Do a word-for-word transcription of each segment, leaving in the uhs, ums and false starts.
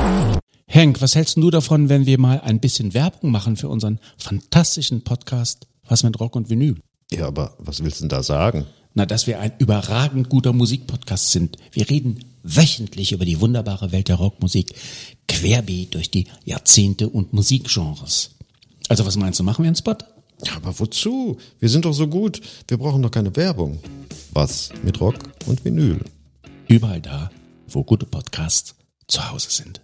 Henk, was hältst du davon, wenn wir mal ein bisschen Werbung machen für unseren fantastischen Podcast Was mit Rock und Vinyl? Ja, aber was willst du denn da sagen? Na, dass wir ein überragend guter Musikpodcast sind. Wir reden wöchentlich über die wunderbare Welt der Rockmusik, querbeet durch die Jahrzehnte und Musikgenres. Also was meinst du, machen wir einen Spot? Ja, aber wozu? Wir sind doch so gut. Wir brauchen doch keine Werbung. Was mit Rock und Vinyl? Überall da, wo gute Podcasts zu Hause sind.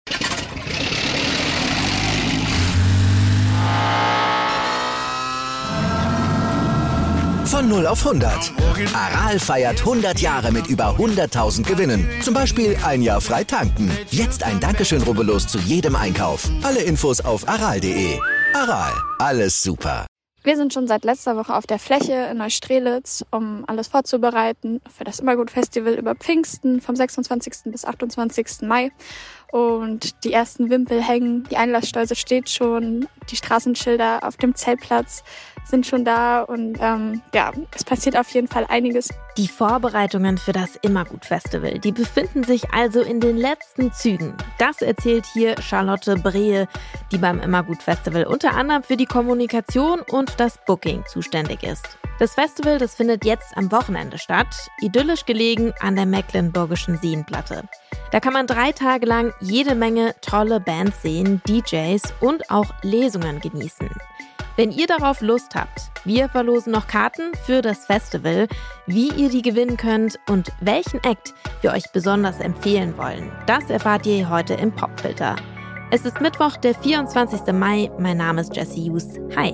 Von null auf hundert. Aral feiert hundert Jahre mit über hunderttausend Gewinnen. Zum Beispiel ein Jahr frei tanken. Jetzt ein Dankeschön, rubbellos zu jedem Einkauf. Alle Infos auf aral punkt de. Aral, alles super. Wir sind schon seit letzter Woche auf der Fläche in Neustrelitz, um alles vorzubereiten für das Immergut-Festival über Pfingsten vom sechsundzwanzigsten bis achtundzwanzigsten Mai. Und die ersten Wimpel hängen, die Einlassschleuse steht schon, die Straßenschilder auf dem Zeltplatz sind schon da und ähm, ja, es passiert auf jeden Fall einiges. Die Vorbereitungen für das Immergut-Festival, die befinden sich also in den letzten Zügen. Das erzählt hier Charlotte Brehe, die beim Immergut-Festival unter anderem für die Kommunikation und das Booking zuständig ist. Das Festival, das findet jetzt am Wochenende statt, idyllisch gelegen an der Mecklenburgischen Seenplatte. Da kann man drei Tage lang jede Menge tolle Bands sehen, D Js und auch Lesungen genießen. Wenn ihr darauf Lust habt, wir verlosen noch Karten für das Festival, wie ihr die gewinnen könnt und welchen Act wir euch besonders empfehlen wollen. Das erfahrt ihr heute im Popfilter. Es ist Mittwoch, der vierundzwanzigsten Mai. Mein Name ist Jessie Hughes. Hi.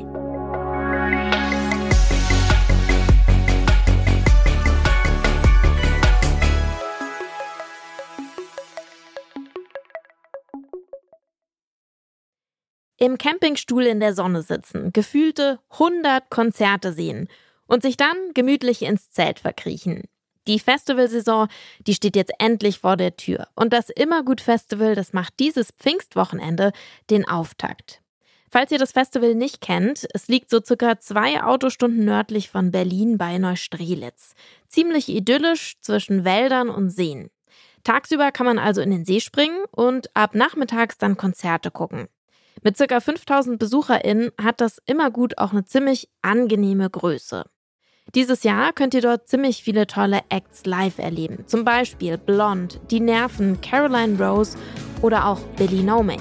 Im Campingstuhl in der Sonne sitzen, gefühlte hundert Konzerte sehen und sich dann gemütlich ins Zelt verkriechen. Die Festivalsaison, die steht jetzt endlich vor der Tür. Und das Immergut-Festival, das macht dieses Pfingstwochenende den Auftakt. Falls ihr das Festival nicht kennt, es liegt so circa zwei Autostunden nördlich von Berlin bei Neustrelitz. Ziemlich idyllisch zwischen Wäldern und Seen. Tagsüber kann man also in den See springen und ab nachmittags dann Konzerte gucken. Mit ca. fünftausend BesucherInnen hat das Immergut auch eine ziemlich angenehme Größe. Dieses Jahr könnt ihr dort ziemlich viele tolle Acts live erleben. Zum Beispiel Blond, Die Nerven, Caroline Rose oder auch Billy No Mates.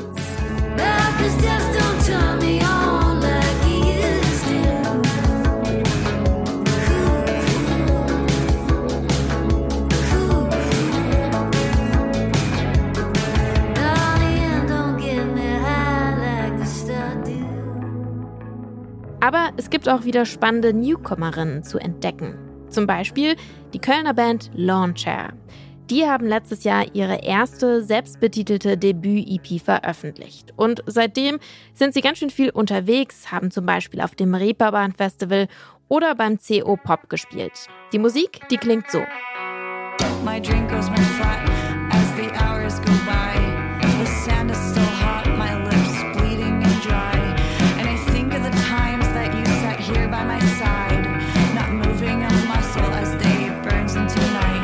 Aber es gibt auch wieder spannende Newcomerinnen zu entdecken. Zum Beispiel die Kölner Band Lawnchair. Die haben letztes Jahr ihre erste selbstbetitelte Debüt-E P veröffentlicht. Und seitdem sind sie ganz schön viel unterwegs, haben zum Beispiel auf dem Reeperbahn-Festival oder beim C O Pop gespielt. Die Musik, die klingt so. My drink goes more flat as the hours go by. The sand is still hot, my lips bleeding and dry. And I think of the times that you sat here by my side, not moving a muscle as day burns into night.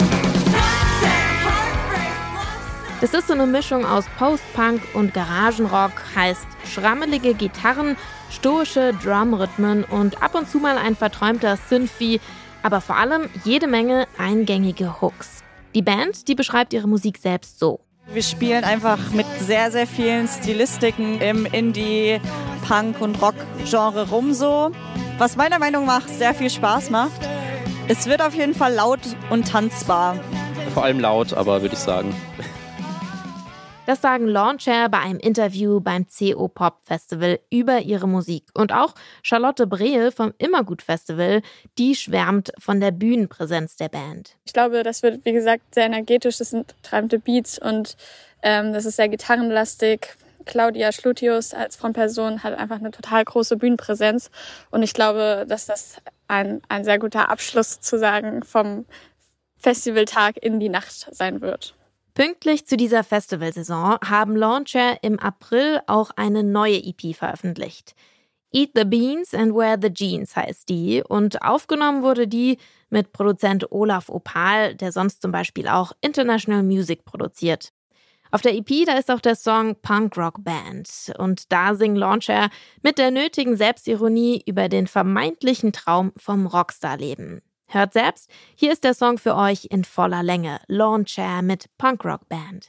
Das ist so eine Mischung aus Post-Punk und Garagenrock, heißt schrammelige Gitarren, stoische Drumrhythmen und ab und zu mal ein verträumter Synthie, aber vor allem jede Menge eingängige Hooks. Die Band, die beschreibt ihre Musik selbst so. Wir spielen einfach mit sehr, sehr vielen Stilistiken im Indie, Punk und Rock-Genre rum so, was meiner Meinung nach sehr viel Spaß macht. Es wird auf jeden Fall laut und tanzbar. Vor allem laut, aber würde ich sagen. Das sagen Lawnchair bei einem Interview beim C O Pop Festival über ihre Musik. Und auch Charlotte Brehe vom Immergut Festival, die schwärmt von der Bühnenpräsenz der Band. Ich glaube, das wird, wie gesagt, sehr energetisch. Das sind treibende Beats und ähm, das ist sehr gitarrenlastig. Claudia Schlutius als Frontperson hat einfach eine total große Bühnenpräsenz. Und ich glaube, dass das ein, ein sehr guter Abschluss sozusagen vom Festivaltag in die Nacht sein wird. Pünktlich zu dieser Festivalsaison haben Lawnchair im April auch eine neue E P veröffentlicht. Eat the Beans and Wear the Jeans heißt die und aufgenommen wurde die mit Produzent Olaf Opal, der sonst zum Beispiel auch International Music produziert. Auf der E P, da ist auch der Song Punk Rock Band. Und da singen Lawnchair mit der nötigen Selbstironie über den vermeintlichen Traum vom Rockstar-Leben. Hört selbst, hier ist der Song für euch in voller Länge. Lawnchair mit Punk Rock Band.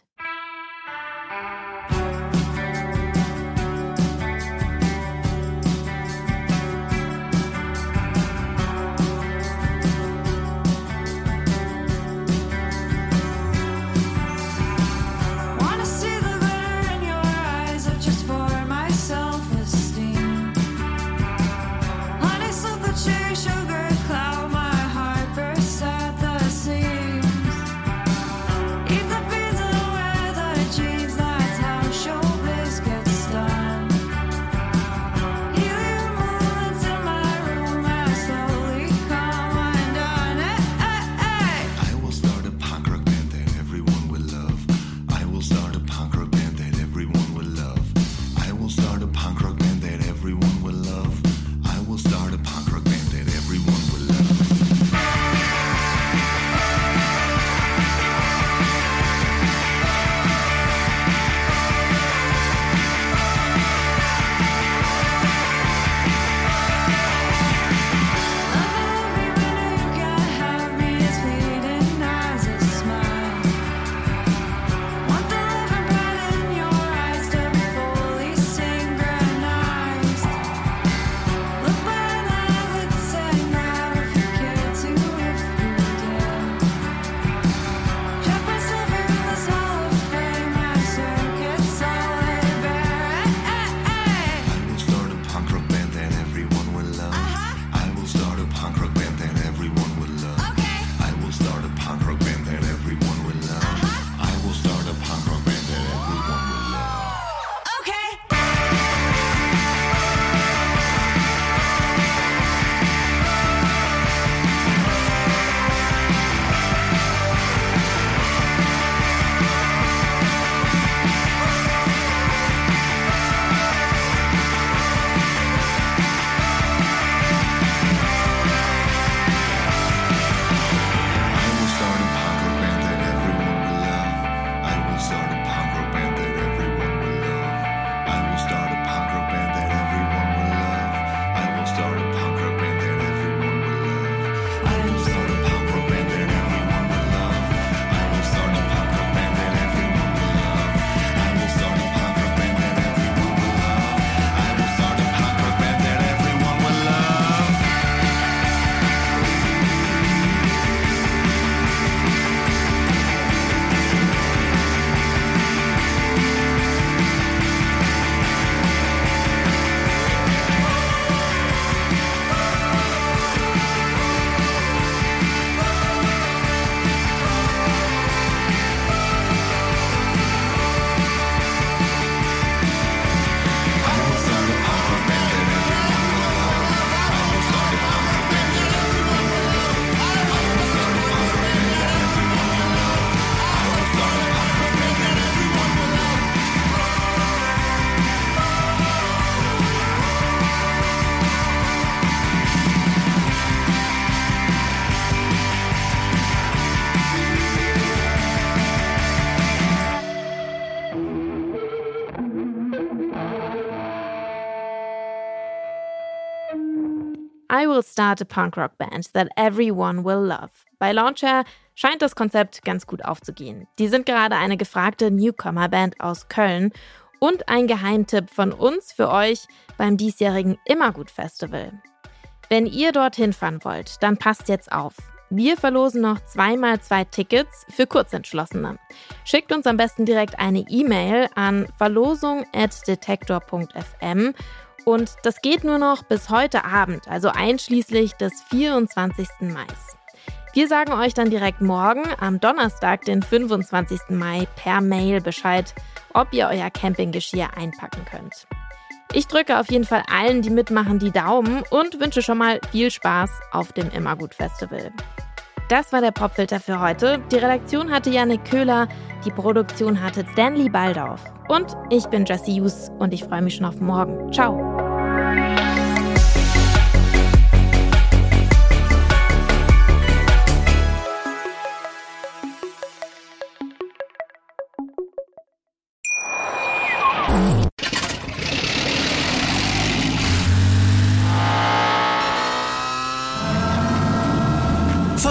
I Will Start a Punk Rock Band That Everyone Will Love. Bei Lawnchair scheint das Konzept ganz gut aufzugehen. Die sind gerade eine gefragte Newcomer-Band aus Köln und ein Geheimtipp von uns für euch beim diesjährigen Immergut-Festival. Wenn ihr dorthin fahren wollt, dann passt jetzt auf. Wir verlosen noch zweimal zwei Tickets für Kurzentschlossene. Schickt uns am besten direkt eine E-Mail an verlosung at detektor punkt f m und das geht nur noch bis heute Abend, also einschließlich des vierundzwanzigsten Mai. Wir sagen euch dann direkt morgen, am Donnerstag, den fünfundzwanzigsten Mai, per Mail Bescheid, ob ihr euer Campinggeschirr einpacken könnt. Ich drücke auf jeden Fall allen, die mitmachen, die Daumen und wünsche schon mal viel Spaß auf dem Immergut-Festival. Das war der Popfilter für heute. Die Redaktion hatte Jannik Köhler, die Produktion hatte Stanley Baldauf. Und ich bin Jessie Hughes und ich freue mich schon auf morgen. Ciao!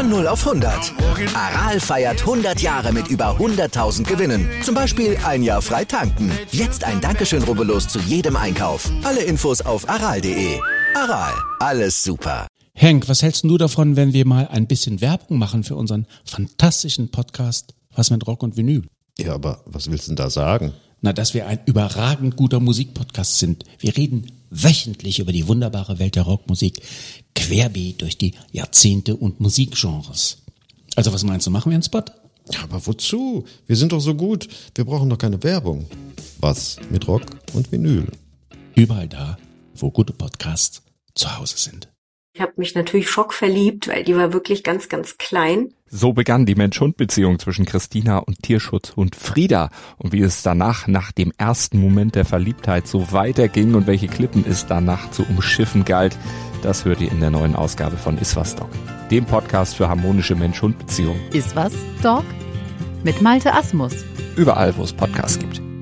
Von null auf hundert. Aral feiert hundert Jahre mit über hunderttausend Gewinnen. Zum Beispiel ein Jahr frei tanken. Jetzt ein Dankeschön, rubbellos zu jedem Einkauf. Alle Infos auf aral punkt de. Aral, alles super. Henk, was hältst du davon, wenn wir mal ein bisschen Werbung machen für unseren fantastischen Podcast Was mit Rock und Vinyl? Ja, aber was willst du denn da sagen? Na, dass wir ein überragend guter Musikpodcast sind. Wir reden wöchentlich über die wunderbare Welt der Rockmusik, querbeet durch die Jahrzehnte und Musikgenres. Also was meinst du, machen wir einen Spot? Ja, aber wozu? Wir sind doch so gut. Wir brauchen doch keine Werbung. Was mit Rock und Vinyl? Überall da, wo gute Podcasts zu Hause sind. Ich habe mich natürlich schockverliebt, weil die war wirklich ganz, ganz klein. So begann die Mensch-Hund-Beziehung zwischen Christina und Tierschutzhund Frieda. Und wie es danach, nach dem ersten Moment der Verliebtheit, so weiterging und welche Klippen es danach zu umschiffen galt, das hört ihr in der neuen Ausgabe von Iswas Dog, dem Podcast für harmonische Mensch-Hund-Beziehungen. Iswas Dog? Mit Malte Asmus. Überall, wo es Podcasts gibt.